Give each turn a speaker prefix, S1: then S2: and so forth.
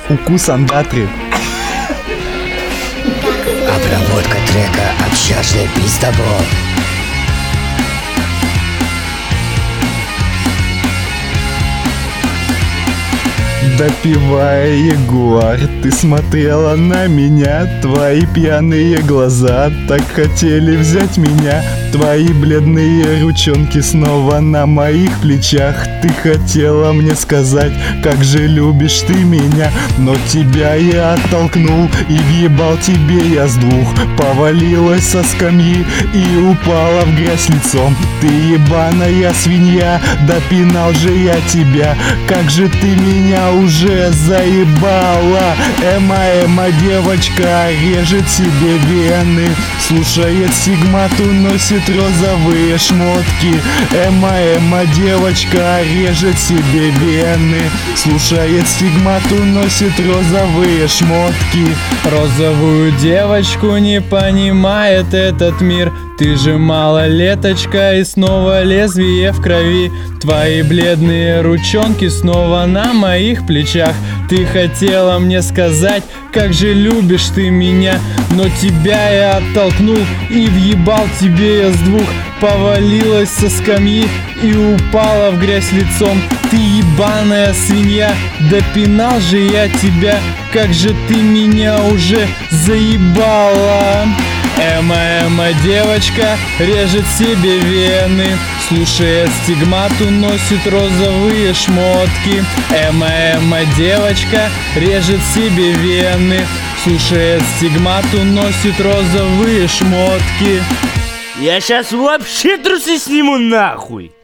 S1: укус андатры.
S2: Обработка трека «Общажный пиздобол».
S1: Допивая Ягуар, ты смотрела на меня. Твои пьяные глаза так хотели взять меня. Твои бледные ручонки снова на моих плечах. Ты хотела мне сказать, как же любишь ты меня. Но тебя я оттолкнул и въебал тебе я с двух. Повалилась со скамьи и упала в грязь лицом. Ты ебаная свинья, допинал же я тебя. Как же ты меня уже заебала. Эма, девочка режет себе вены, слушает Стигмату, носит розовые шмотки. Эма, девочка режет себе вены, слушает Стигмату, носит розовые шмотки.
S3: Розовую девочку не понимает этот мир. Ты же малолеточка и снова лезвие в крови. Твои бледные ручонки снова на моих плечах. Ты хотела мне сказать, как же любишь ты меня. Но тебя я оттолкнул и въебал тебе я с двух. Повалилась со скамьи и упала в грязь лицом. Ты ебаная свинья, допинал же я тебя. Как же ты меня уже заебала. Эма, девочка режет себе вены, слушает Стигмату, носит розовые шмотки. Эма, девочка режет себе вены, слушает Стигмату, носит розовые шмотки.
S4: Я сейчас вообще трусы сниму нахуй.